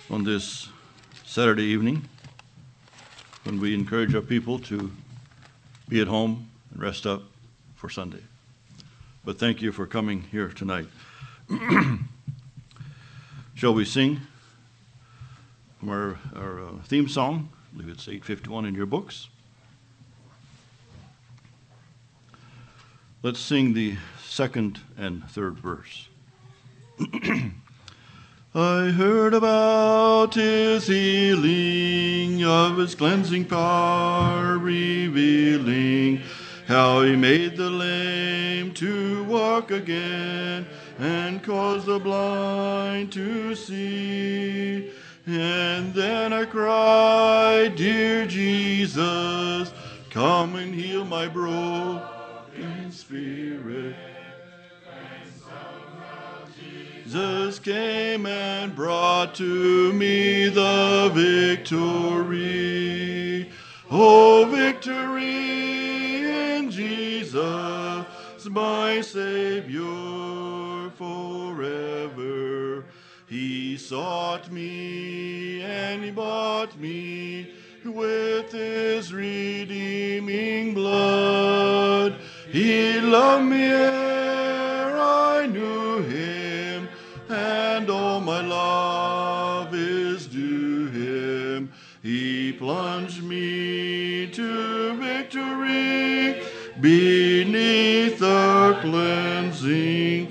on this Saturday evening when we encourage our people to be at home and rest up for Sunday. But thank you for coming here tonight. Shall we sing from our theme song? I believe it's 851 in your books. Let's sing the second and third verse. I heard about his healing, of his cleansing power revealing, how he made the lame to walk again, and caused the blind to see. And then I cried, dear Jesus, come and heal my broken spirit. Jesus came and brought to me the victory. Oh, victory in Jesus, my Savior forever. He sought me and he bought me with his redeeming blood. He loved me ere I knew him, and all my love is due him. He plunged me to victory beneath the cleansing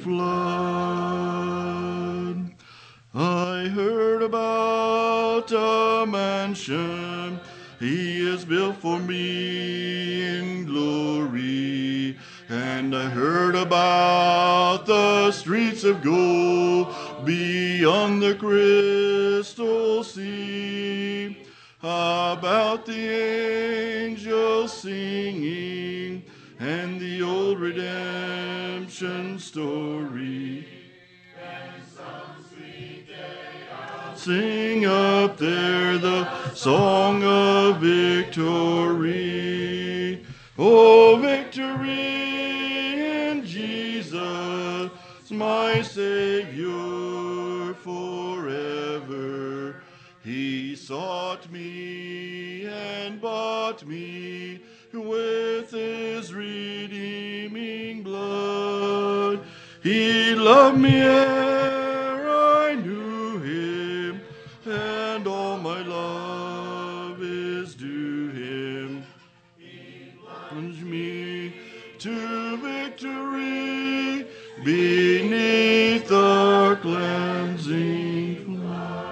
flood. I heard about a mansion he has built for me in glory, and I heard about the streets of gold beyond the crystal sea, about the angels singing and the old redemption story. Sing up there the song of victory. Oh, victory in Jesus, my Savior forever. He sought me and bought me with his redeeming blood. He loved me ere I knew him, and all my love is due him. He plunged me to victory beneath the cleansing flood.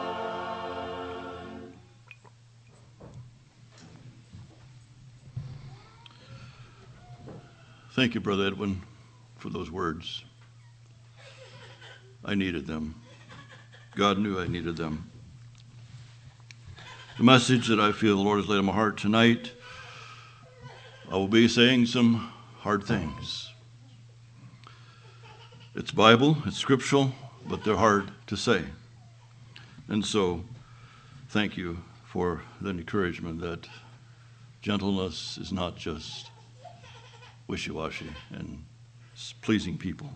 Thank you, Brother Edwin, for those words. I needed them. God knew I needed them. The message that I feel the Lord has laid on my heart tonight, I will be saying some hard things. It's Bible, it's scriptural, but they're hard to say. And so, thank you for the encouragement that gentleness is not just wishy-washy and pleasing people,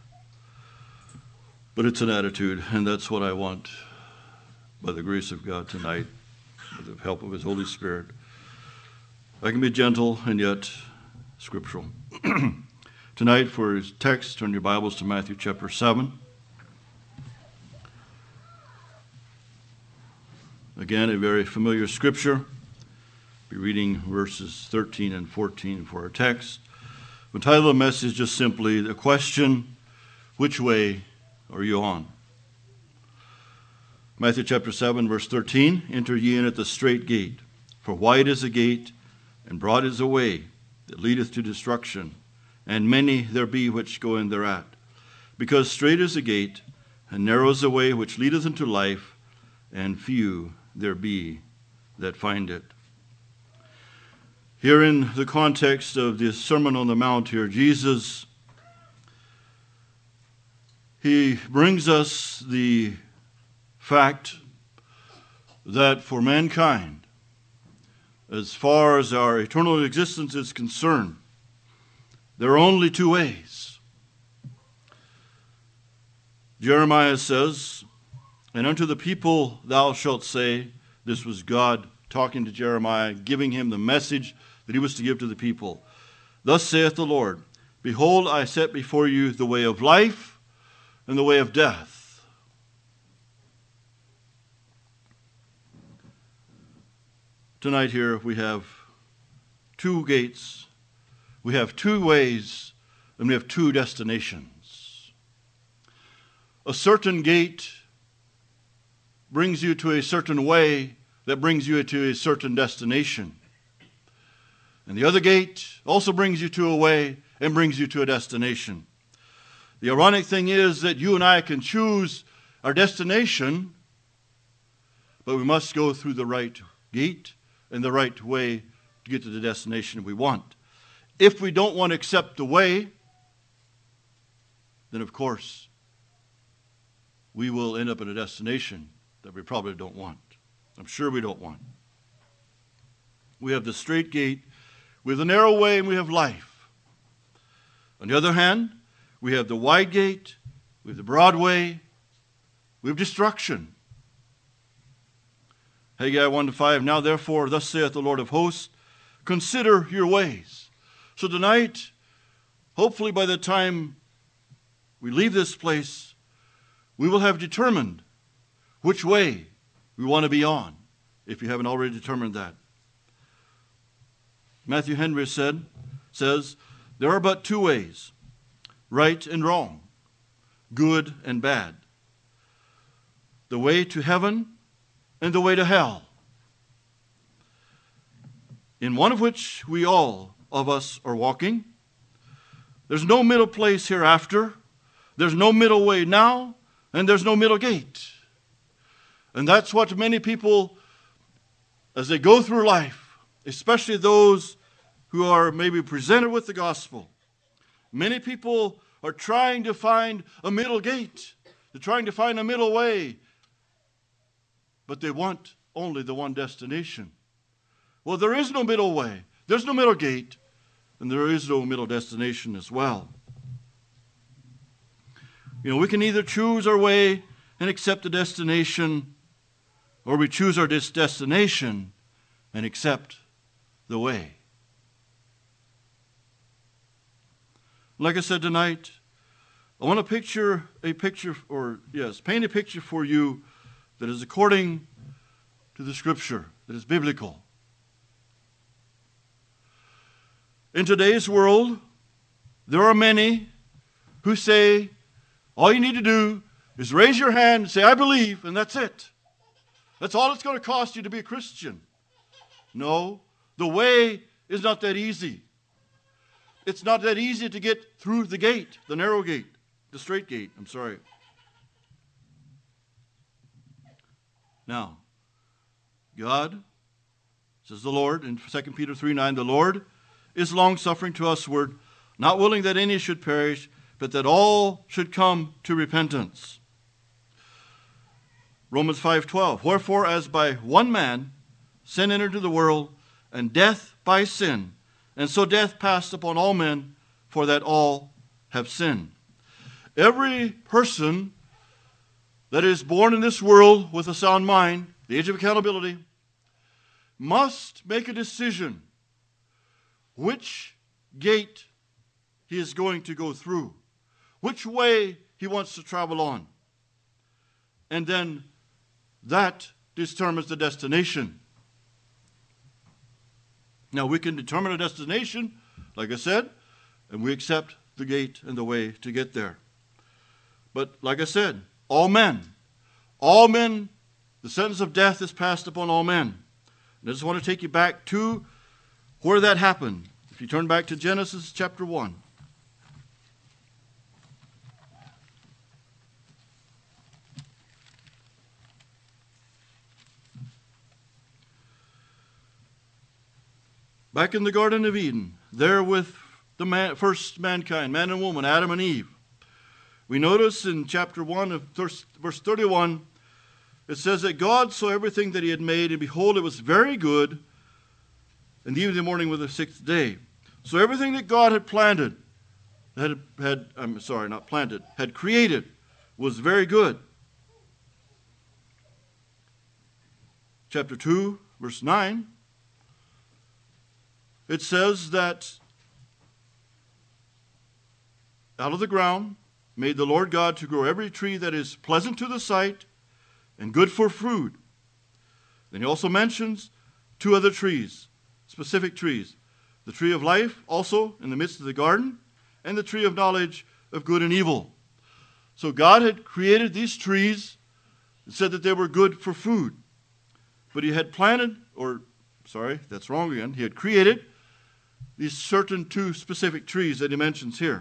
but it's an attitude, and that's what I want, by the grace of God tonight, with the help of his Holy Spirit. I can be gentle and yet scriptural. Tonight, for his text, turn your Bibles to Matthew chapter 7. Again, a very familiar scripture. Be reading verses 13 and 14 for our text. The title of the message is just simply the question, which way are you on? Matthew chapter 7, verse 13, enter ye in at the strait gate, for wide is the gate, and broad is the way that leadeth to destruction, and many there be which go in thereat. Because strait is the gate, and narrow is the way which leadeth into life, and few there be that find it. Here in the context of the Sermon on the Mount here, Jesus, he brings us the fact that for mankind, as far as our eternal existence is concerned, there are only two ways. Jeremiah says, And unto the people thou shalt say," this was God talking to Jeremiah, giving him the message that he was to give to the people. "Thus saith the Lord, Behold, I set before you the way of life and the way of death." Tonight here we have two gates, we have two ways, and we have two destinations. A certain gate brings you to a certain way that brings you to a certain destination. And the other gate also brings you to a way and brings you to a destination. The ironic thing is that you and I can choose our destination, but we must go through the right gate and the right way to get to the destination we want. If we don't want to accept the way, then of course we will end up in a destination that we probably don't want. I'm sure we don't want. We have the straight gate, we have the narrow way, and we have life. On the other hand, we have the wide gate, we have the broad way, we have destruction. Haggai 1-5, "Now therefore, thus saith the Lord of hosts, consider your ways." So tonight, hopefully by the time we leave this place, we will have determined which way we want to be on, if you haven't already determined that. Matthew Henry says, "There are but two ways, right and wrong, good and bad. The way to heaven and the way to hell, in one of which we all of us are walking. There's no middle place hereafter. There's no middle way now, and there's no middle gate." And that's what many people, as they go through life, especially those who are maybe presented with the gospel, many people are trying to find a middle gate. They're trying to find a middle way, but they want only the one destination. Well, there is no middle way. There's no middle gate, and there is no middle destination as well. We can either choose our way and accept the destination, or we choose our destination and accept the way. Like I said tonight, I want to paint a picture for you that is according to the Scripture, that is biblical. In today's world, there are many who say, all you need to do is raise your hand and say, "I believe," and that's it. That's all it's going to cost you to be a Christian. No, the way is not that easy. It's not that easy to get through the gate, the narrow gate, the straight gate, Now, God, says the Lord in 2 Peter 3:9, "The Lord is long-suffering to usward, not willing that any should perish, but that all should come to repentance." Romans 5:12, "Wherefore as by one man sin entered into the world, and death by sin, and so death passed upon all men, for that all have sinned." Every person that is born in this world with a sound mind, the age of accountability, must make a decision which gate he is going to go through, which way he wants to travel on. And then that determines the destination. Now, we can determine a destination, like I said, and we accept the gate and the way to get there. But like I said, all men, the sentence of death is passed upon all men. And I just want to take you back to where that happened. If you turn back to Genesis chapter 1. Back in the Garden of Eden, there with the first mankind, man and woman, Adam and Eve. We notice in chapter 1 of verse 31, it says that God saw everything that he had made, and behold, it was very good, and the evening and morning was the sixth day. So everything that God had had created, was very good. chapter 2, verse 9, it says that out of the ground made the Lord God to grow every tree that is pleasant to the sight and good for food. Then he also mentions two other trees, specific trees. The tree of life also in the midst of the garden, and the tree of knowledge of good and evil. So God had created these trees and said that they were good for food. But he had planted, that's wrong again. He had created these certain two specific trees that he mentions here.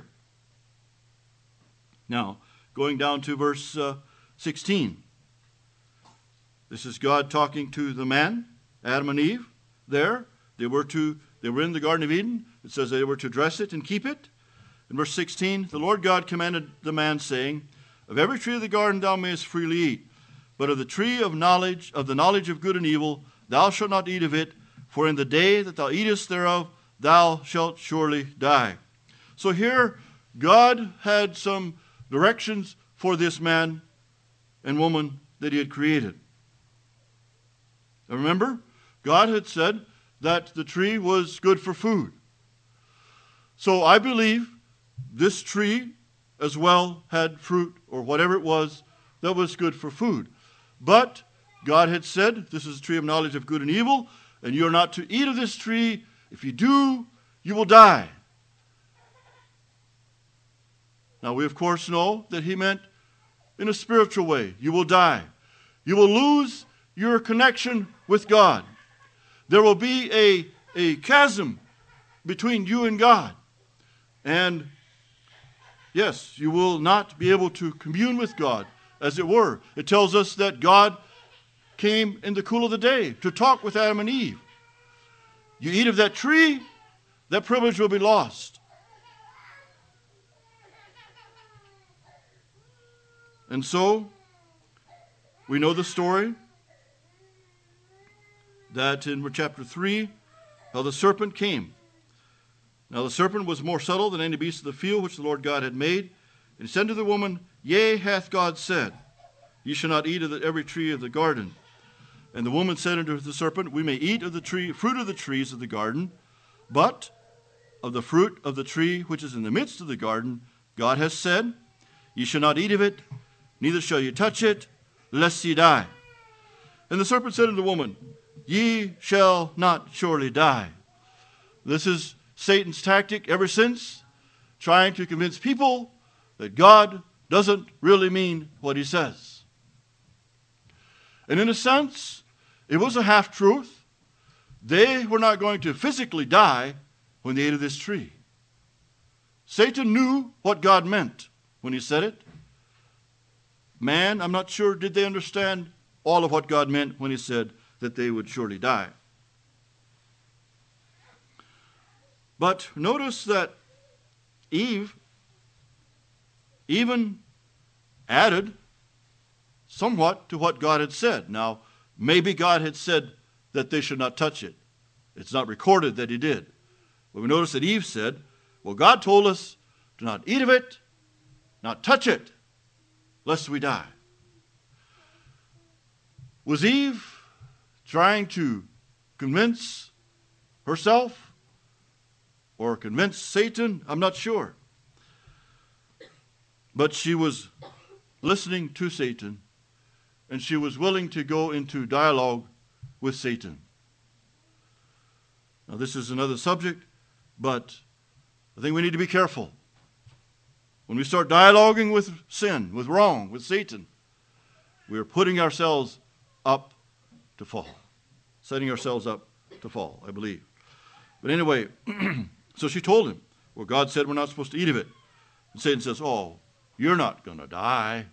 Now, going down to verse 16. This is God talking to the man, Adam and Eve, there. They were in the Garden of Eden. It says they were to dress it and keep it. In verse 16, the Lord God commanded the man, saying, of every tree of the garden thou mayest freely eat, but of the tree of the knowledge of good and evil, thou shalt not eat of it, for in the day that thou eatest thereof, thou shalt surely die. So here, God had some directions for this man and woman that he had created. Now remember, God had said that the tree was good for food. So I believe this tree as well had fruit or whatever it was that was good for food. But God had said, this is the tree of knowledge of good and evil, and you are not to eat of this tree. If you do, you will die. Now we of course know that he meant in a spiritual way. You will die. You will lose your connection with God. There will be a chasm between you and God. And yes, you will not be able to commune with God, as it were. It tells us that God came in the cool of the day to talk with Adam and Eve. You eat of that tree, that privilege will be lost. And so, we know the story that in chapter 3, how the serpent came. Now the serpent was more subtle than any beast of the field which the Lord God had made. And he said to the woman, yea, hath God said, ye shall not eat of every tree of the garden. And the woman said unto the serpent, we may eat of the fruit of the trees of the garden, but of the fruit of the tree which is in the midst of the garden, God hath said, ye shall not eat of it, neither shall ye touch it, lest ye die. And the serpent said unto the woman, ye shall not surely die. This is Satan's tactic ever since, trying to convince people that God doesn't really mean what he says. And in a sense, it was a half-truth. They were not going to physically die when they ate of this tree. Satan knew what God meant when he said it. Man, I'm not sure, did they understand all of what God meant when he said that they would surely die. But notice that Eve even added somewhat to what God had said. Now, maybe God had said that they should not touch it. It's not recorded that he did. But we notice that Eve said, well, God told us to not eat of it, not touch it, lest we die. Was Eve trying to convince herself or convince Satan? I'm not sure. But she was listening to Satan, and she was willing to go into dialogue with Satan. Now, this is another subject, but I think we need to be careful. When we start dialoguing with sin, with wrong, with Satan, we are putting ourselves up to fall. Setting ourselves up to fall, I believe. But anyway, so she told him, well, God said we're not supposed to eat of it. And Satan says, oh, you're not going to die.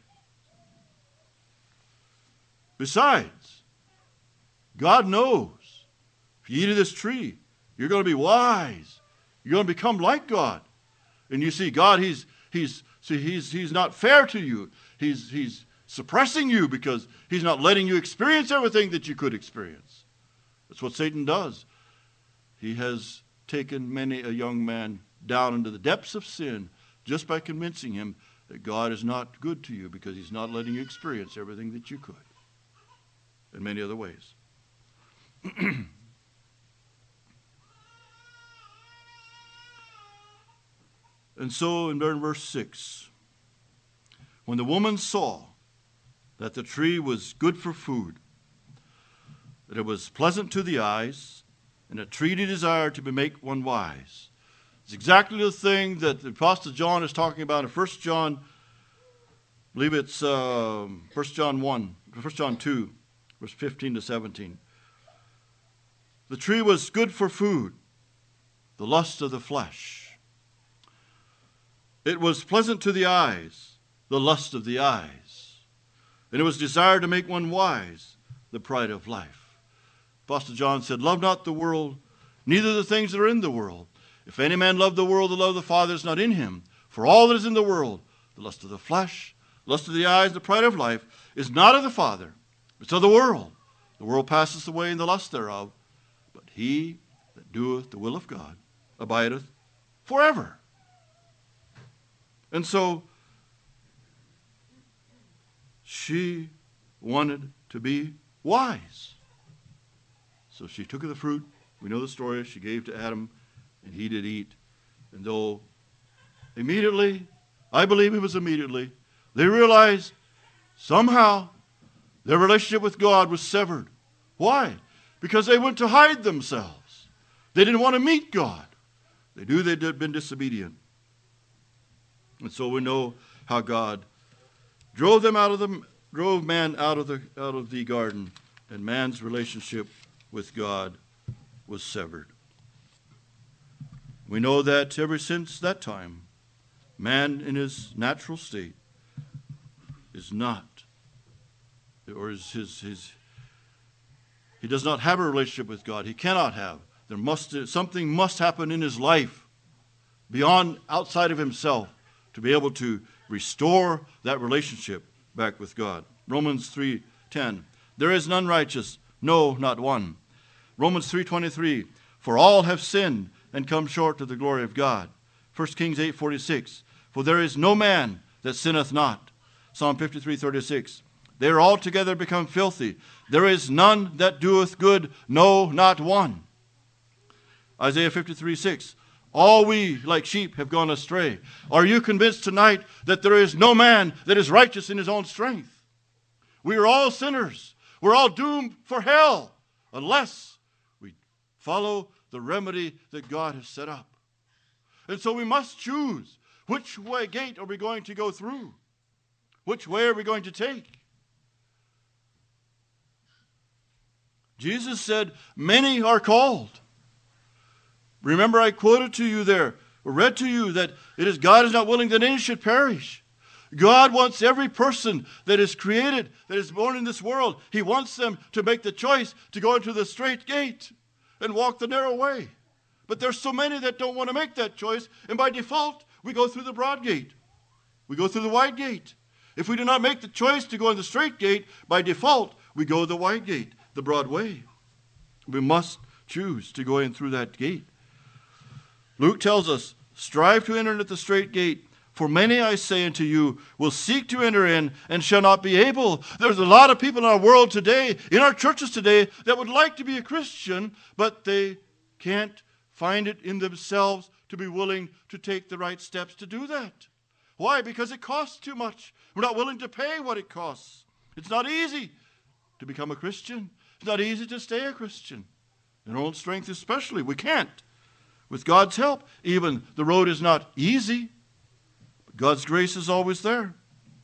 Besides, God knows if you eat of this tree, you're going to be wise. You're going to become like God. And you see, God, he's not fair to you. He's suppressing you because he's not letting you experience everything that you could experience. That's what Satan does. He has taken many a young man down into the depths of sin just by convincing him that God is not good to you because he's not letting you experience everything that you could in many other ways. And so in verse 6, when the woman saw that the tree was good for food, that it was pleasant to the eyes, and a tree to desire to make one wise. It's exactly the thing that the Apostle John is talking about in 1 John, I believe it's 1 John 2, verse 15 to 17. The tree was good for food, the lust of the flesh. It was pleasant to the eyes, the lust of the eyes. And it was desired to make one wise, the pride of life. Apostle John said, love not the world, neither the things that are in the world. If any man love the world, the love of the Father is not in him. For all that is in the world, the lust of the flesh, lust of the eyes, the pride of life, is not of the Father, it's of the world. The world passeth away and the lust thereof, but he that doeth the will of God abideth forever. And so, she wanted to be wise. So she took of the fruit. We know the story. She gave to Adam, and he did eat. And though immediately, I believe it was immediately, they realized somehow their relationship with God was severed. Why? Because they went to hide themselves. They didn't want to meet God. They knew they'd been disobedient. And so we know how God drove man out of the garden, and man's relationship with God was severed. We know that ever since that time, man in his natural state is not, or he does not have a relationship with God. He cannot have. Something must happen in his life beyond, outside of himself, to be able to restore that relationship back with God. Romans 3:10, there is none righteous, no, not one. Romans 3:23, for all have sinned and come short of the glory of God. 1 Kings 8:46, for there is no man that sinneth not. Psalm 53:36, they are altogether become filthy. There is none that doeth good, no, not one. Isaiah 53:6, all we, like sheep, have gone astray. Are you convinced tonight that there is no man that is righteous in his own strength? We are all sinners. We're all doomed for hell unless we follow the remedy that God has set up. And so we must choose which gate are we going to go through? Which way are we going to take? Jesus said, many are called. Remember, I quoted to you there, or read to you, that it is God is not willing that any should perish. God wants every person that is created, that is born in this world, he wants them to make the choice to go into the straight gate and walk the narrow way. But there's so many that don't want to make that choice, and by default, we go through the broad gate. We go through the wide gate. If we do not make the choice to go in the straight gate, by default, we go the wide gate, the broad way. We must choose to go in through that gate. Luke tells us, strive to enter at the straight gate, for many, I say unto you, will seek to enter in and shall not be able. There's a lot of people in our world today, in our churches today, that would like to be a Christian, but they can't find it in themselves to be willing to take the right steps to do that. Why? Because it costs too much. We're not willing to pay what it costs. It's not easy to become a Christian. It's not easy to stay a Christian. In our own strength especially, we can't. With God's help, even the road is not easy, but God's grace is always there.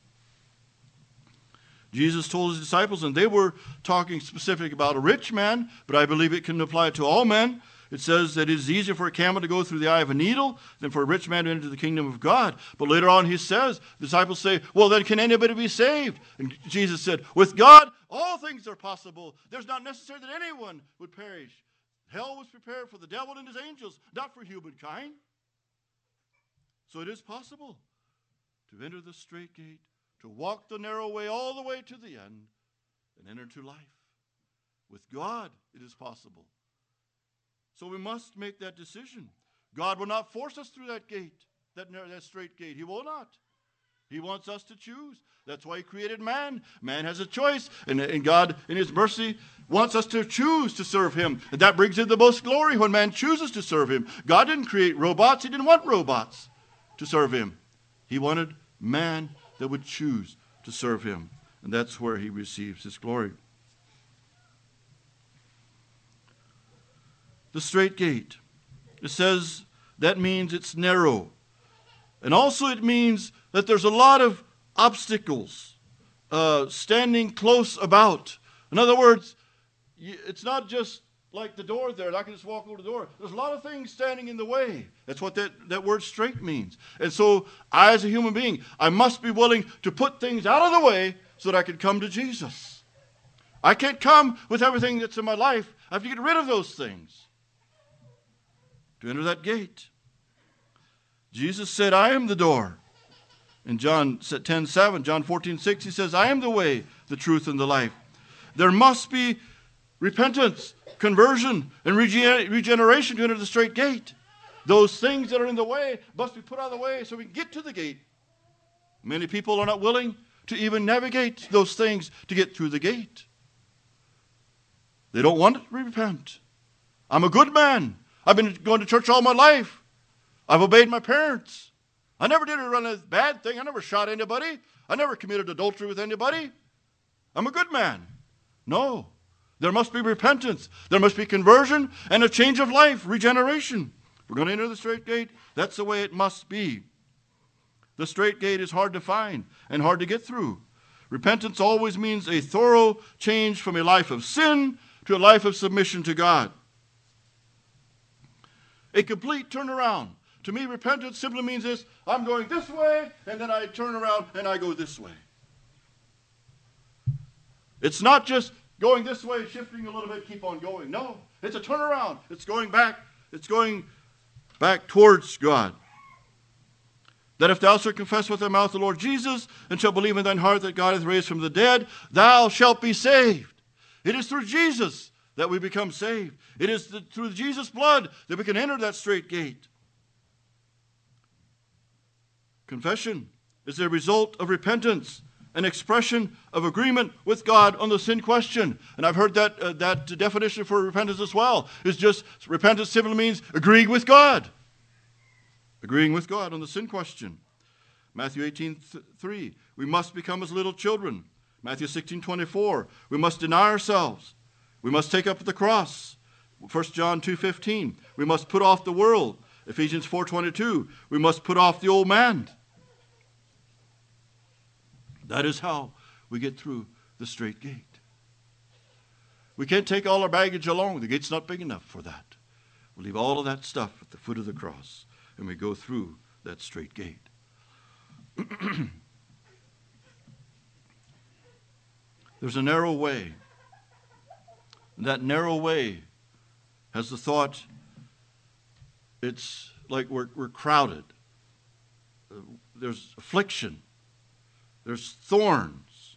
Jesus told his disciples, and they were talking specific about a rich man, but I believe it can apply to all men. It says that it is easier for a camel to go through the eye of a needle than for a rich man to enter the kingdom of God. But later on he says, the disciples say, well, then can anybody be saved? And Jesus said, with God, all things are possible. There's not necessary that anyone would perish. Hell was prepared for the devil and his angels, not for humankind. So it is possible to enter the straight gate, to walk the narrow way all the way to the end, and enter into life. With God, it is possible. So we must make that decision. God will not force us through that gate, that straight gate. He will not. He wants us to choose. That's why he created man. Man has a choice. And God, in his mercy, wants us to choose to serve him. And that brings in the most glory when man chooses to serve him. God didn't create robots. He didn't want robots to serve him. He wanted man that would choose to serve him. And that's where he receives his glory. The straight gate. It says that means it's narrow. And also it means that there's a lot of obstacles standing close about. In other words, it's not just like the door there. I can just walk over the door. There's a lot of things standing in the way. That's what that word straight means. And so I, as a human being, I must be willing to put things out of the way so that I can come to Jesus. I can't come with everything that's in my life. I have to get rid of those things to enter that gate. Jesus said, I am the door. In John 10:7, John 14:6, he says, I am the way, the truth, and the life. There must be repentance, conversion, and regeneration to enter the straight gate. Those things that are in the way must be put out of the way so we can get to the gate. Many people are not willing to even navigate those things to get through the gate. They don't want to repent. I'm a good man. I've been going to church all my life. I've obeyed my parents. I never did a bad thing. I never shot anybody. I never committed adultery with anybody. I'm a good man. No. There must be repentance. There must be conversion and a change of life, regeneration. If we're going to enter the straight gate, that's the way it must be. The straight gate is hard to find and hard to get through. Repentance always means a thorough change from a life of sin to a life of submission to God. A complete turnaround. To me, repentance simply means this: I'm going this way, and then I turn around and I go this way. It's not just going this way, shifting a little bit, keep on going. No, it's a turnaround. It's going back. It's going back towards God. That if thou shalt confess with thy mouth the Lord Jesus, and shalt believe in thine heart that God hath raised from the dead, thou shalt be saved. It is through Jesus that we become saved. It is through Jesus' blood that we can enter that straight gate. Confession is a result of repentance, an expression of agreement with God on the sin question. And I've heard that definition for repentance as well. It's just, repentance simply means agreeing with God. Agreeing with God on the sin question. Matthew 18:3, we must become as little children. Matthew 16:24, we must deny ourselves. We must take up the cross. 1 John 2:15, we must put off the world. Ephesians 4:22, we must put off the old man. That is how we get through the straight gate. We can't take all our baggage along. The gate's not big enough for that. We leave all of that stuff at the foot of the cross, and we go through that straight gate. There's a narrow way. And that narrow way has the thought, it's like we're crowded. There's affliction. There's thorns.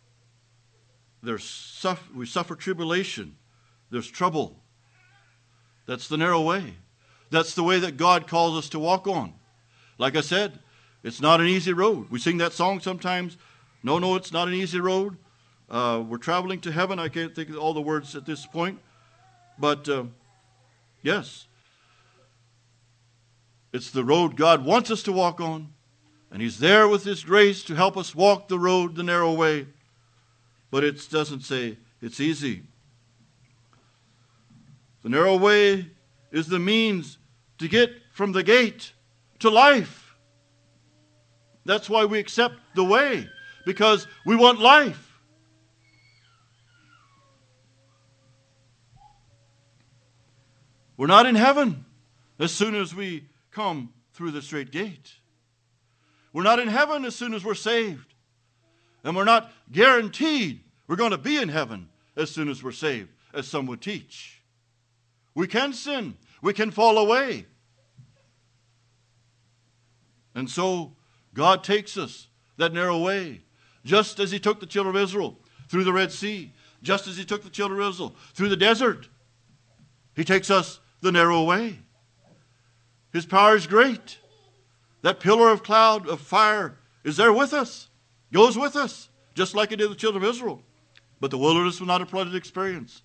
We suffer tribulation. There's trouble. That's the narrow way. That's the way that God calls us to walk on. Like I said, it's not an easy road. We sing that song sometimes. No, it's not an easy road. We're traveling to heaven. I can't think of all the words at this point. But yes, it's the road God wants us to walk on. And He's there with His grace to help us walk the road, the narrow way. But it doesn't say it's easy. The narrow way is the means to get from the gate to life. That's why we accept the way, because we want life. We're not in heaven as soon as we come through the straight gate. We're not in heaven as soon as we're saved. And we're not guaranteed we're going to be in heaven as soon as we're saved, as some would teach. We can sin. We can fall away. And so God takes us that narrow way, just as He took the children of Israel through the Red Sea, just as He took the children of Israel through the desert. He takes us the narrow way. His power is great. That pillar of cloud of fire is there with us, goes with us, just like it did the children of Israel. But the wilderness was not a pleasant experience.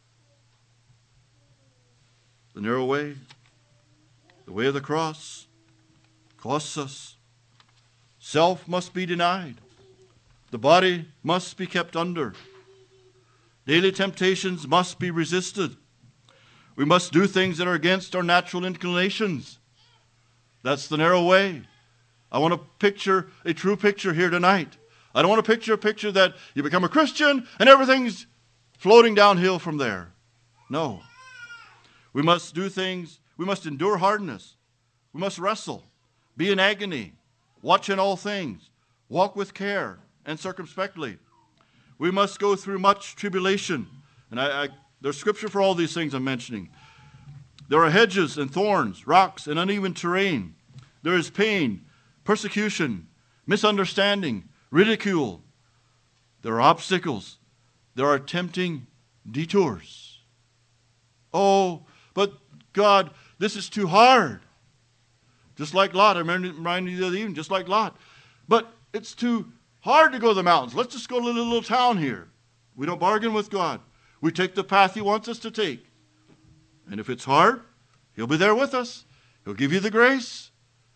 The narrow way, the way of the cross, costs us. Self must be denied. The body must be kept under. Daily temptations must be resisted. We must do things that are against our natural inclinations. That's the narrow way. I want to picture a true picture here tonight. I don't want to picture a picture that you become a Christian and everything's floating downhill from there. No. We must do things. We must endure hardness. We must wrestle, be in agony, watch in all things, walk with care and circumspectly. We must go through much tribulation. And there's scripture for all these things I'm mentioning. There are hedges and thorns, rocks and uneven terrain. There is pain, persecution, misunderstanding, ridicule. There are obstacles. There are tempting detours. Oh, but God, this is too hard. Just like Lot. I reminded you the other evening, just like Lot. But it's too hard to go to the mountains. Let's just go to a little town here. We don't bargain with God. We take the path He wants us to take. And if it's hard, He'll be there with us. He'll give you the grace.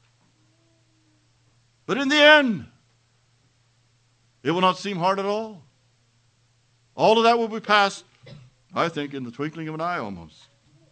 But in the end, it will not seem hard at all. All of that will be passed, I think, in the twinkling of an eye almost.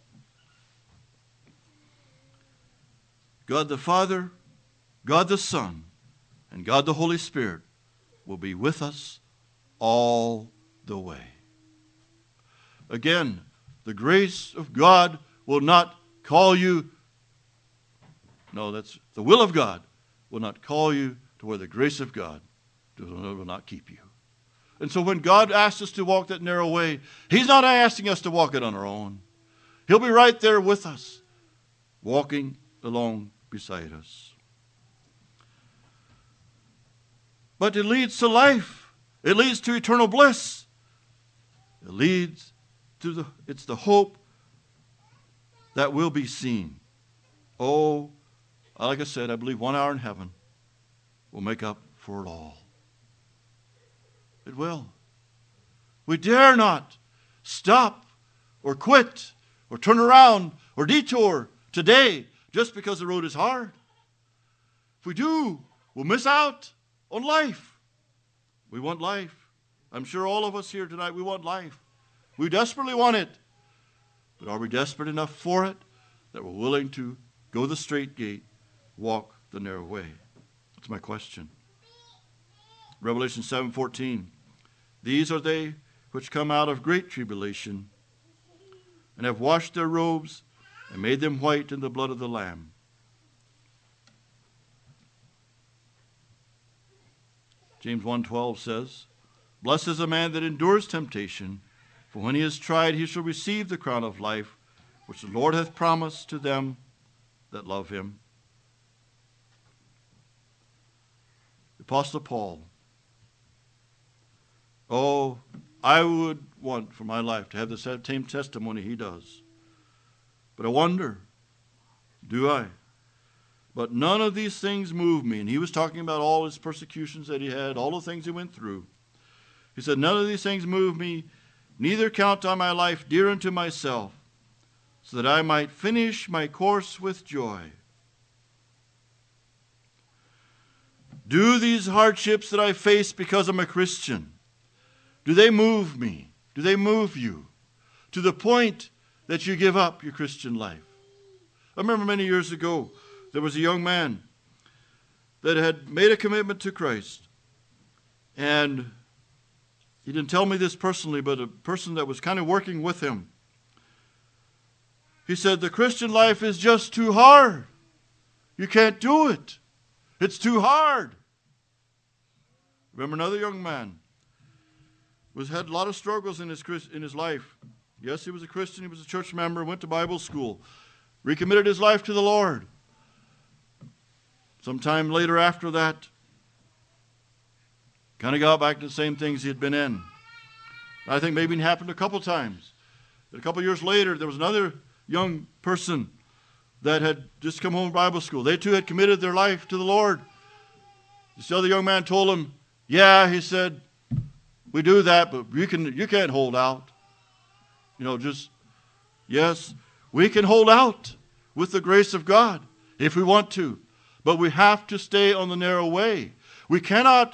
God the Father, God the Son, and God the Holy Spirit will be with us all the way. Again, the grace of God will not call you. No, that's the will of God will not call you to where the grace of God will not keep you. And so when God asks us to walk that narrow way, He's not asking us to walk it on our own. He'll be right there with us, walking along beside us. But it leads to life. It leads to eternal bliss. It leads to it's the hope that will be seen. Oh, like I said, I believe 1 hour in heaven will make up for it all. It will. We dare not stop or quit or turn around or detour today just because the road is hard. If we do, we'll miss out on life. We want life. I'm sure all of us here tonight, we want life. We desperately want it. But are we desperate enough for it that we're willing to go the straight gate, walk the narrow way? That's my question. Revelation 7:14. These are they which come out of great tribulation and have washed their robes and made them white in the blood of the Lamb. James 1:12 says, Blessed is the man that endures temptation, for when he is tried, he shall receive the crown of life, which the Lord hath promised to them that love him. The Apostle Paul. Oh, I would want for my life to have the same testimony he does. But I wonder, do I? But none of these things move me. And he was talking about all his persecutions that he had, all the things he went through. He said, none of these things move me, neither count I my life dear unto myself, so that I might finish my course with joy. Do these hardships that I face because I'm a Christian, do they move me? Do they move you to the point that you give up your Christian life? I remember many years ago, there was a young man that had made a commitment to Christ. And he didn't tell me this personally, but a person that was kind of working with him. He said, the Christian life is just too hard. You can't do it. It's too hard. Remember another young man had a lot of struggles in his life. Yes, he was a Christian. He was a church member, went to Bible school, recommitted his life to the Lord. Sometime later after that, kind of got back to the same things he had been in. I think maybe it happened a couple times. A couple years later, there was another young person that had just come home from Bible school. They too had committed their life to the Lord. This other young man told him, yeah, he said, We do that, but you can't hold out. Yes, we can hold out with the grace of God if we want to. But we have to stay on the narrow way. We cannot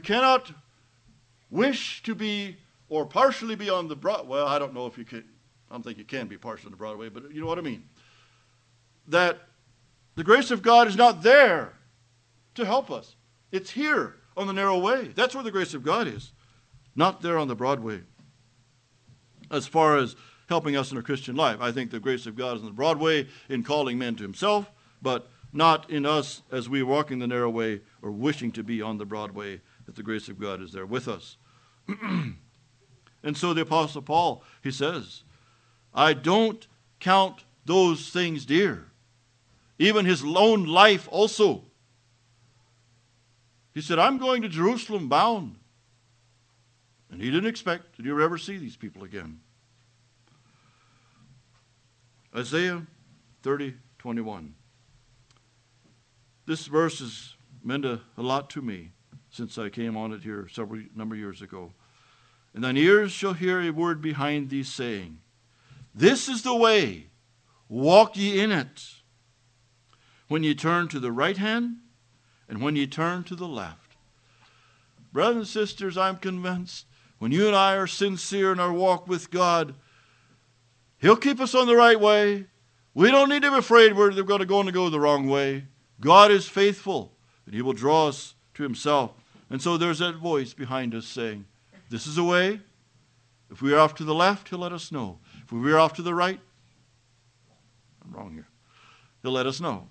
wish to be or partially be on the broad. Well, I don't know if you can. I don't think you can be partially on the broad way, but you know what I mean. That the grace of God is not there to help us. It's here on the narrow way. That's where the grace of God is, not there on the broad way. As far as helping us in our Christian life, I think the grace of God is on the broad way in calling men to himself, but not in us as we walk in the narrow way or wishing to be on the broad way, that the grace of God is there with us. And so the Apostle Paul, he says, I don't count those things dear. Even his own life also. He said, I'm going to Jerusalem bound. And he didn't expect that he would ever see these people again. Isaiah 30:21. This verse has meant a lot to me since I came on it here number of years ago. And thine ears shall hear a word behind thee saying, this is the way, walk ye in it. When ye turn to the right hand, and when ye turn to the left. Brothers and sisters, I'm convinced when you and I are sincere in our walk with God, he'll keep us on the right way. We don't need to be afraid we're going to go the wrong way. God is faithful, and he will draw us to himself. And so there's that voice behind us saying, this is the way. If we are off to the left, he'll let us know. If we are off to the right, I'm wrong here, he'll let us know.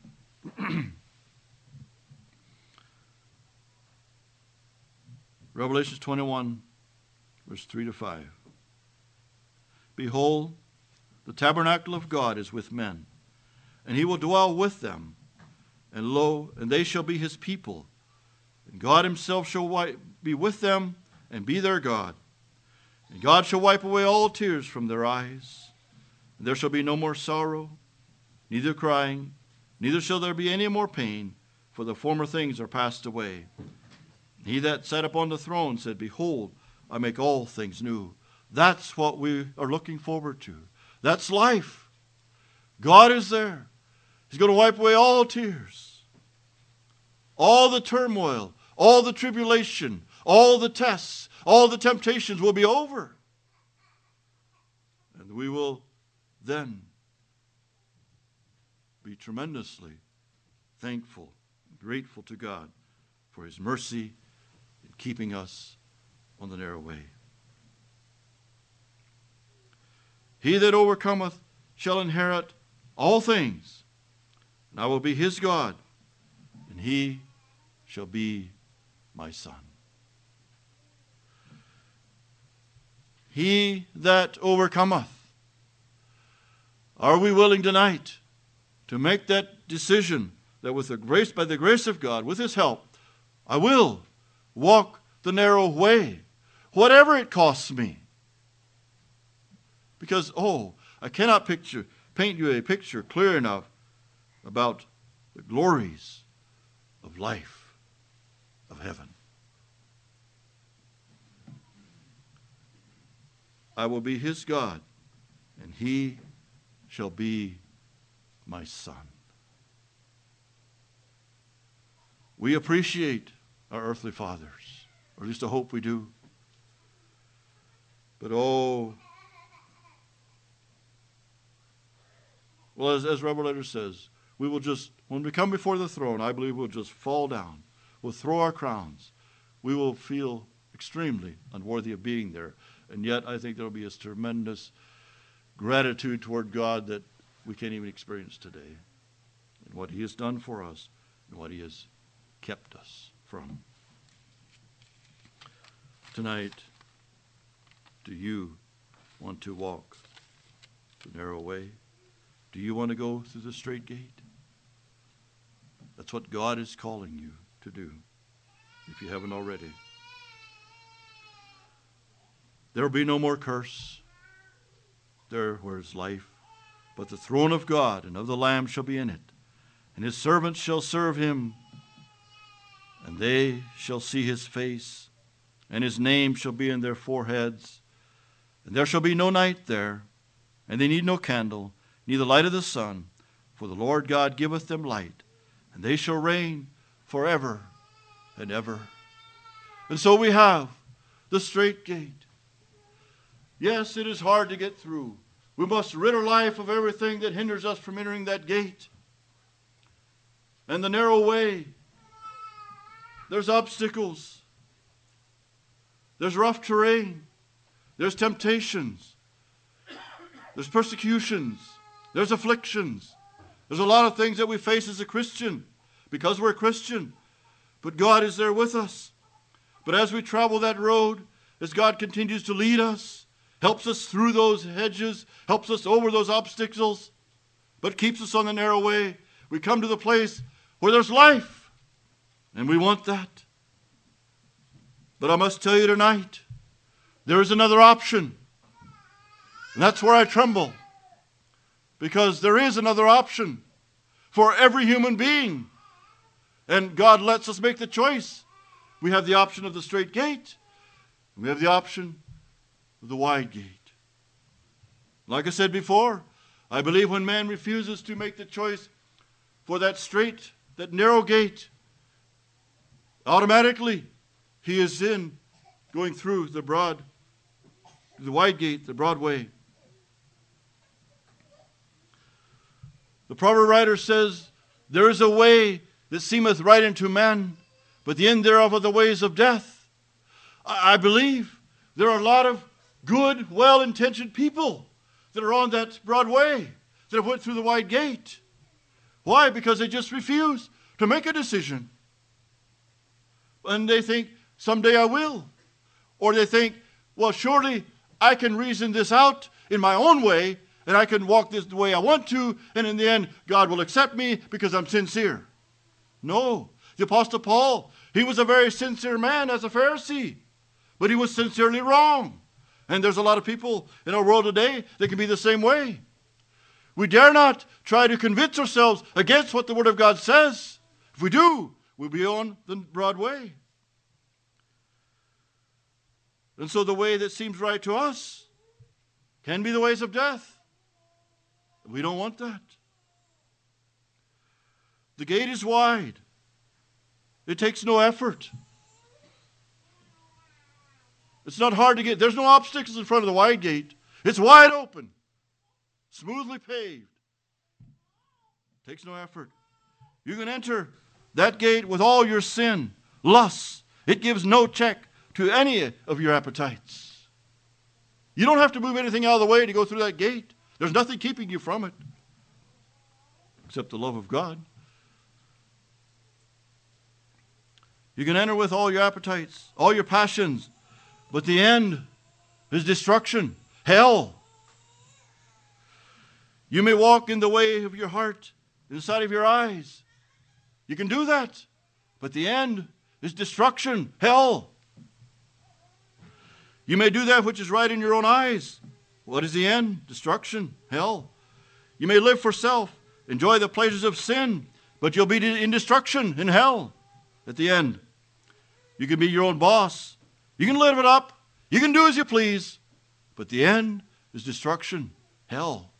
Revelation 21, verse 3-5. Behold, the tabernacle of God is with men, and he will dwell with them. And lo, and they shall be his people. And God himself shall be with them and be their God. And God shall wipe away all tears from their eyes. And there shall be no more sorrow, neither crying, neither shall there be any more pain, for the former things are passed away. And he that sat upon the throne said, behold, I make all things new. That's what we are looking forward to. That's life. God is there. He's going to wipe away all tears, all the turmoil, all the tribulation, all the tests, all the temptations will be over. And we will then be tremendously thankful, grateful to God for his mercy in keeping us on the narrow way. He that overcometh shall inherit all things, and I will be his God, and he shall be my son. He that overcometh. Are we willing tonight to make that decision that by the grace of God, with his help, I will walk the narrow way, whatever it costs me? Because, I cannot paint you a picture clear enough about the glories of life, of heaven. I will be his God, and he shall be my son. We appreciate our earthly fathers, or at least I hope we do. But well, as Rebel Letter says, we will just, when we come before the throne, I believe we'll just fall down. We'll throw our crowns. We will feel extremely unworthy of being there. And yet I think there will be a tremendous gratitude toward God that we can't even experience today. And what he has done for us and what he has kept us from. Tonight, do you want to walk the narrow way? Do you want to go through the straight gate? That's what God is calling you to do, if you haven't already. There will be no more curse. There where is life. But the throne of God and of the Lamb shall be in it, and his servants shall serve him, and they shall see his face, and his name shall be in their foreheads. And there shall be no night there, and they need no candle, neither light of the sun, for the Lord God giveth them light, and they shall reign forever and ever. And so we have the strait gate. Yes, it is hard to get through. We must rid our life of everything that hinders us from entering that gate. And the narrow way, there's obstacles. There's rough terrain. There's temptations. There's persecutions. There's afflictions. There's a lot of things that we face as a Christian because we're a Christian. But God is there with us. But as we travel that road, as God continues to lead us, helps us through those hedges, helps us over those obstacles, but keeps us on the narrow way, we come to the place where there's life. And we want that. But I must tell you tonight, there is another option. And that's where I tremble. Because there is another option for every human being. And God lets us make the choice. We have the option of the strait gate. We have the option of the wide gate. Like I said before, I believe when man refuses to make the choice for that strait, that narrow gate, automatically he is going through the wide gate, the broad way. The proverb writer says, there is a way that seemeth right unto man, but the end thereof are the ways of death. I believe there are a lot of good, well-intentioned people that are on that broad way, that have went through the wide gate. Why? Because they just refuse to make a decision. And they think, someday I will. Or they think, well, surely I can reason this out in my own way, and I can walk this the way I want to, and in the end, God will accept me because I'm sincere. No. The Apostle Paul, he was a very sincere man as a Pharisee, but he was sincerely wrong. And there's a lot of people in our world today that can be the same way. We dare not try to convince ourselves against what the Word of God says. If we do, we'll be on the broad way. And so the way that seems right to us can be the ways of death. We don't want that. The gate is wide. It takes no effort. It's not hard to get. There's no obstacles in front of the wide gate. It's wide open, smoothly paved. It takes no effort. You can enter that gate with all your sin, lusts. It gives no check to any of your appetites. You don't have to move anything out of the way to go through that gate. There's nothing keeping you from it except the love of God. You can enter with all your appetites, all your passions, but the end is destruction, hell. You may walk in the way of your heart, inside of your eyes. You can do that, but the end is destruction, hell. You may do that which is right in your own eyes. What is the end? Destruction, hell. You may live for self, enjoy the pleasures of sin, but you'll be in destruction, in hell, at the end. You can be your own boss. You can live it up. You can do as you please. But the end is destruction, hell.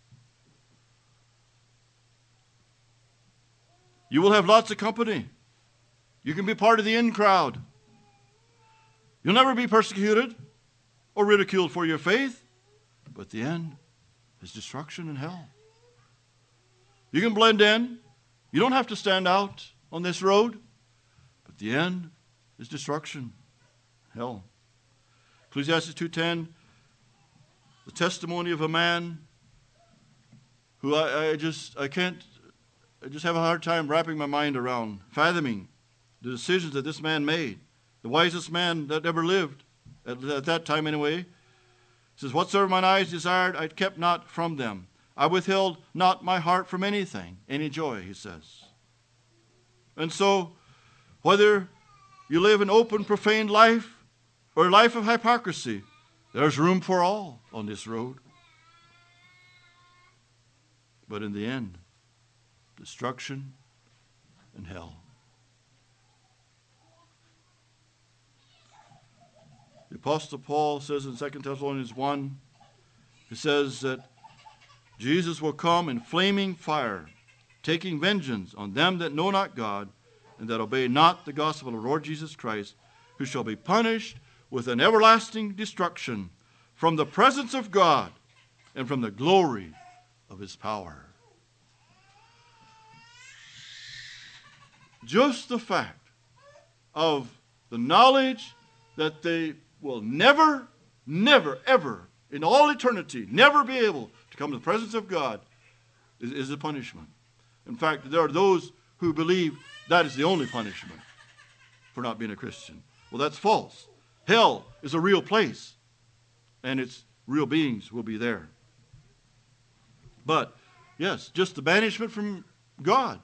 You will have lots of company. You can be part of the in crowd. You'll never be persecuted or ridiculed for your faith. But the end is destruction and hell. You can blend in. You don't have to stand out on this road. But the end is destruction, hell. Ecclesiastes 2:10, the testimony of a man who I just have a hard time wrapping my mind around, fathoming the decisions that this man made. The wisest man that ever lived, at that time anyway. He says, whatsoever mine eyes desired, I kept not from them. I withheld not my heart from anything, any joy, he says. And so, whether you live an open, profaned life or a life of hypocrisy, there's room for all on this road. But in the end, destruction and hell. Apostle Paul says in 2 Thessalonians 1, he says that Jesus will come in flaming fire, taking vengeance on them that know not God and that obey not the gospel of the Lord Jesus Christ, who shall be punished with an everlasting destruction from the presence of God and from the glory of his power. Just the fact of the knowledge that they will never, ever, in all eternity, never be able to come to the presence of God is a punishment. In fact, there are those who believe that is the only punishment for not being a Christian. Well, that's false. Hell is a real place, and its real beings will be there. But, yes, just the banishment from God.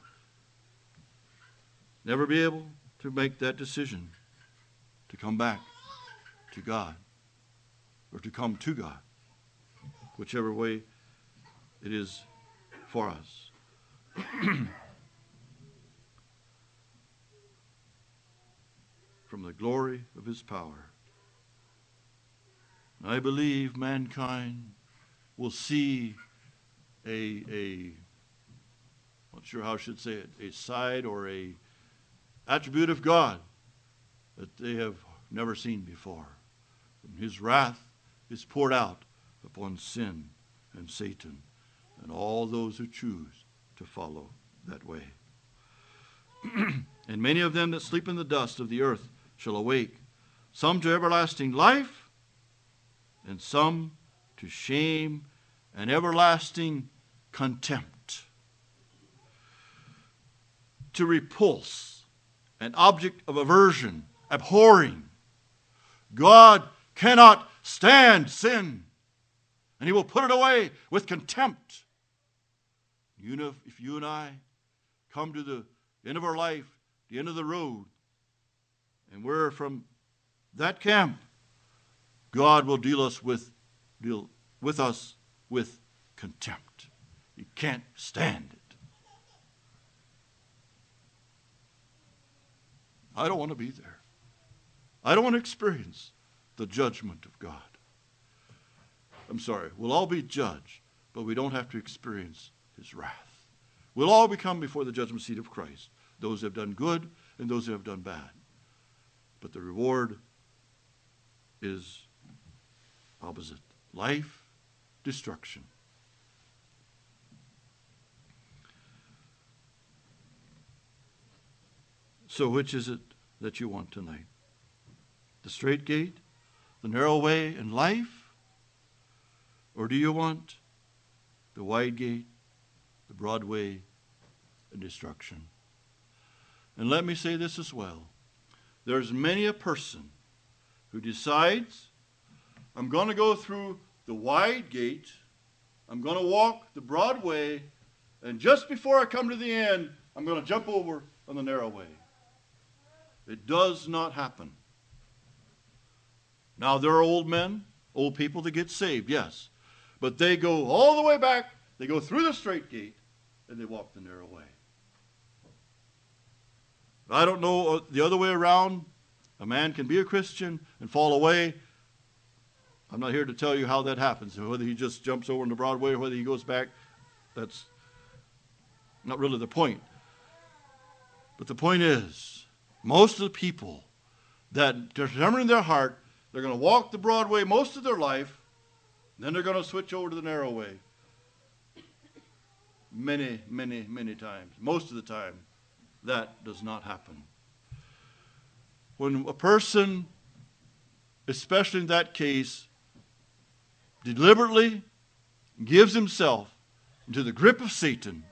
Never be able to make that decision to come back to God or to come to God, whichever way it is for us. From the glory of his power. I believe mankind will see not sure how I should say it, a side or a attribute of God that they have never seen before. And his wrath is poured out upon sin and Satan and all those who choose to follow that way. And many of them that sleep in the dust of the earth shall awake, some to everlasting life, and some to shame and everlasting contempt. To repulse, an object of aversion, abhorring. God cannot stand sin, and he will put it away with contempt. If you and I come to the end of our life, the end of the road, and we're from that camp, God will deal with us with contempt. He can't stand it. I don't want to be there. I don't want to experience the judgment of God. I'm sorry, we'll all be judged, but we don't have to experience his wrath. We'll all become before the judgment seat of Christ, those who have done good and those who have done bad. But the reward is opposite. Life, destruction. So which is it that you want tonight? The straight gate, the narrow way in life? Or do you want the wide gate, the broad way, and destruction? And let me say this as well. There's many a person who decides, I'm going to go through the wide gate, I'm going to walk the broad way, and just before I come to the end, I'm going to jump over on the narrow way. It does not happen. Now, there are old men, old people that get saved, yes. But they go all the way back, they go through the straight gate, and they walk the narrow way. I don't know the other way around. A man can be a Christian and fall away. I'm not here to tell you how that happens. Whether he just jumps over on the broad way or whether he goes back, that's not really the point. But the point is, most of the people that determine in their heart they're going to walk the broad way most of their life, then they're going to switch over to the narrow way. Many, many, many times. Most of the time, that does not happen. When a person, especially in that case, deliberately gives himself into the grip of Satan,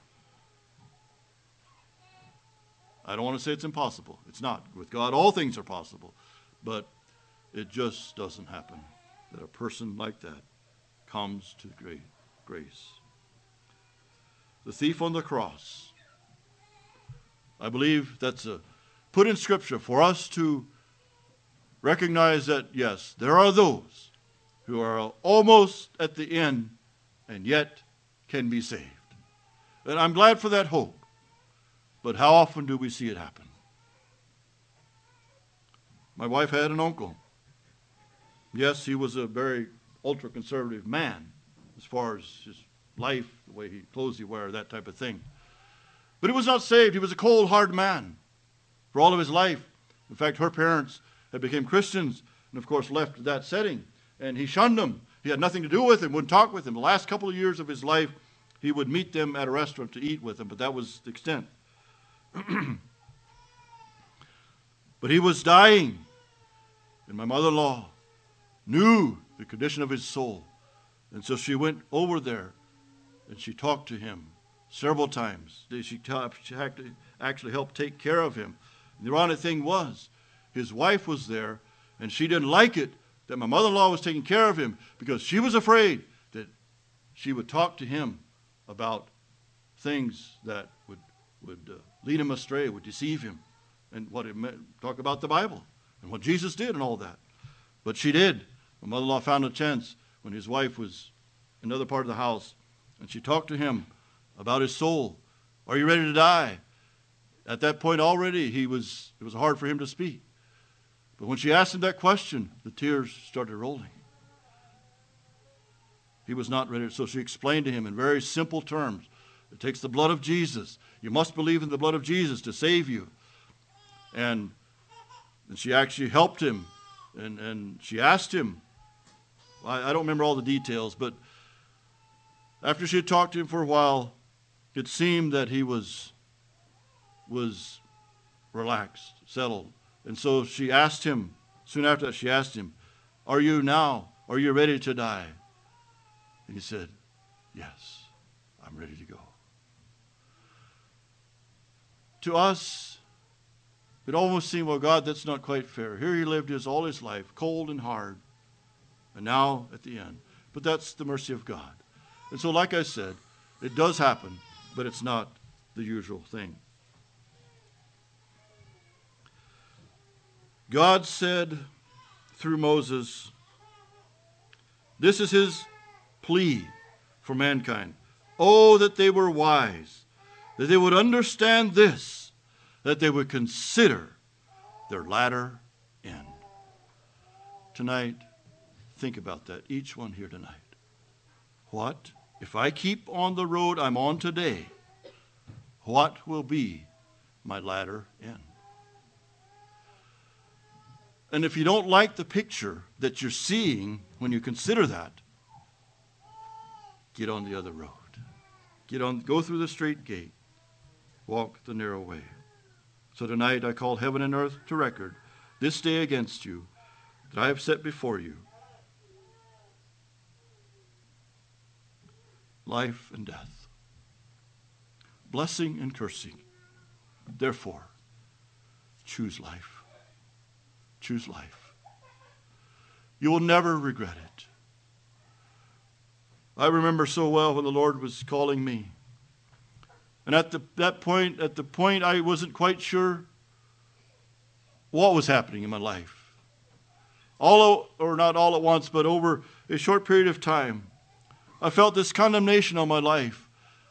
I don't want to say it's impossible. It's not. With God, all things are possible. But it just doesn't happen that a person like that comes to grace. The thief on the cross. I believe that's put in Scripture for us to recognize that, yes, there are those who are almost at the end and yet can be saved. And I'm glad for that hope. But how often do we see it happen? My wife had an uncle Yes, he was a very ultra-conservative man as far as his life, the way he clothes he wore, that type of thing. But he was not saved. He was a cold, hard man for all of his life. In fact, her parents had become Christians and, of course, left that setting. And he shunned them. He had nothing to do with them, wouldn't talk with them. The last couple of years of his life, he would meet them at a restaurant to eat with them, but that was the extent. But he was dying, and my mother-in-law knew the condition of his soul. And so she went over there, and she talked to him several times. She actually helped take care of him. And the ironic thing was, his wife was there, and she didn't like it that my mother-in-law was taking care of him because she was afraid that she would talk to him about things that would lead him astray, would deceive him, and what it meant, talk about the Bible and what Jesus did and all that. But she did. My mother-in-law found a chance when his wife was in another part of the house, and she talked to him about his soul. Are you ready to die? At that point already, it was hard for him to speak. But when she asked him that question, the tears started rolling. He was not ready. So she explained to him in very simple terms. It takes the blood of Jesus. You must believe in the blood of Jesus to save you. And she actually helped him. And she asked him, I don't remember all the details, but after she had talked to him for a while, it seemed that he was relaxed, settled. And so she asked him, soon after that she asked him, are you ready to die? And he said, yes, I'm ready to go. To us, it almost seemed, well, God, that's not quite fair. Here he lived all his life, cold and hard, and now at the end. But that's the mercy of God. And so, like I said, it does happen, but it's not the usual thing. God said through Moses, this is his plea for mankind. Oh, that they were wise, that they would understand this, that they would consider their latter end. Tonight, think about that, each one here tonight. What, if I keep on the road I'm on today, what will be my latter end? And if you don't like the picture that you're seeing when you consider that, get on the other road. Go through the straight gate. Walk the narrow way. So tonight I call heaven and earth to record this day against you that I have set before you. Life and death. Blessing and cursing. Therefore, choose life. Choose life. You will never regret it. I remember so well when the Lord was calling me. And at the point I wasn't quite sure what was happening in my life. Not all at once, but over a short period of time, I felt this condemnation on my life.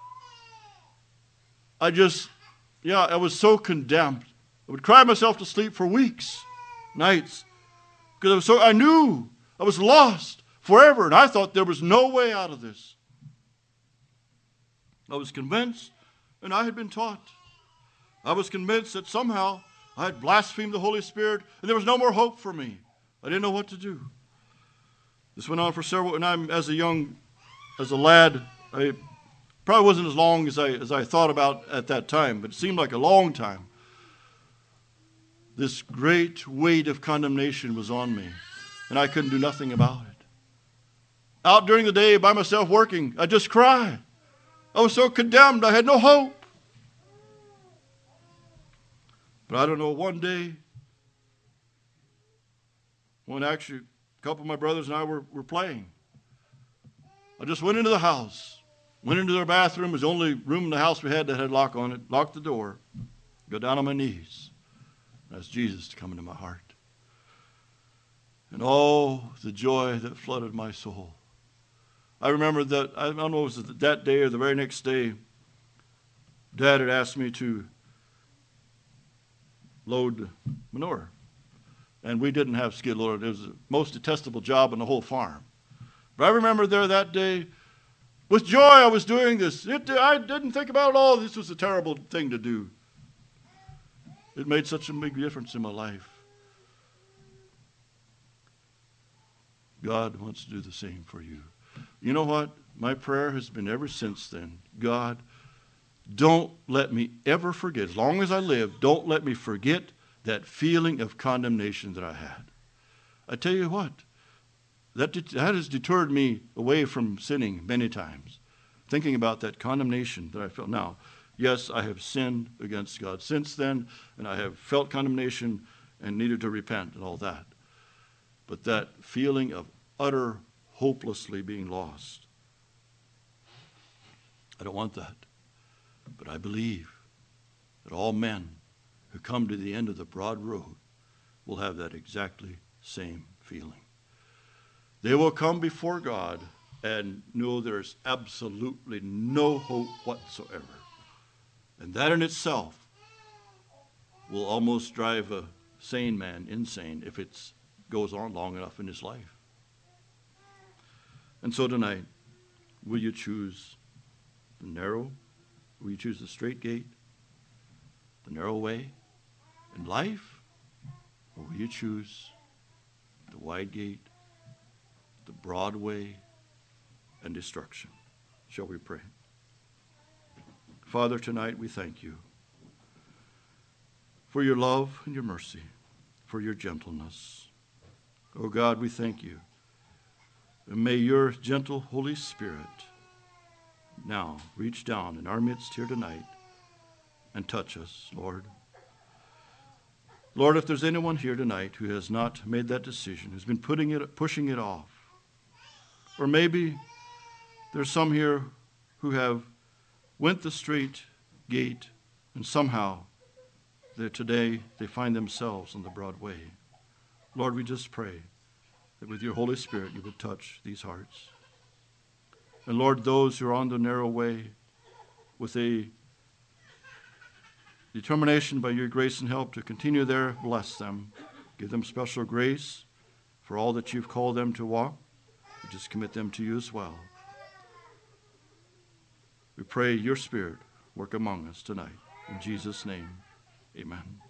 I was so condemned. I would cry myself to sleep for weeks, nights, because I knew I was lost forever, and I thought there was no way out of this. I was convinced, and I had been taught. I was convinced that somehow I had blasphemed the Holy Spirit, and there was no more hope for me. I didn't know what to do. This went on for several, and as a lad, I probably wasn't as long as I thought about at that time, but it seemed like a long time. This great weight of condemnation was on me, and I couldn't do nothing about it. Out during the day by myself working, I just cried. I was so condemned, I had no hope. But I don't know, one day, when actually a couple of my brothers and I were playing, I just went into the house, went into their bathroom. It was the only room in the house we had that had a lock on it, locked the door, go down on my knees, and asked Jesus to come into my heart. And oh, the joy that flooded my soul. I remember that, I don't know if it was that day or the very next day, Dad had asked me to load manure. And we didn't have skid loader. It was the most detestable job in the whole farm. But I remember there that day, with joy I was doing this. I didn't think about it all. This was a terrible thing to do. It made such a big difference in my life. God wants to do the same for you. You know what? My prayer has been ever since then, God, don't let me ever forget, as long as I live, don't let me forget that feeling of condemnation that I had. I tell you what, that has deterred me away from sinning many times, thinking about that condemnation that I felt. Now, yes, I have sinned against God since then, and I have felt condemnation and needed to repent and all that. But that feeling of utter hopelessly being lost, I don't want that. But I believe that all men who come to the end of the broad road will have that exactly same feeling. They will come before God and know there's absolutely no hope whatsoever. And that in itself will almost drive a sane man insane if it goes on long enough in his life. And so tonight, will you choose the narrow? Will you choose the straight gate, the narrow way in life? Or will you choose the wide gate, the broad way, and destruction? Shall we pray? Father, tonight we thank you for your love and your mercy, for your gentleness. Oh God, we thank you. And may your gentle Holy Spirit now reach down in our midst here tonight and touch us, Lord. Lord, if there's anyone here tonight who has not made that decision, who's been pushing it off, or maybe there's some here who have went the straight gate and somehow today they find themselves on the broad way. Lord, we just pray that with your Holy Spirit you would touch these hearts. And Lord, those who are on the narrow way with a determination by your grace and help to continue there, bless them. Give them special grace for all that you've called them to walk. We just commit them to you as well. We pray your Spirit work among us tonight. In Jesus' name, amen.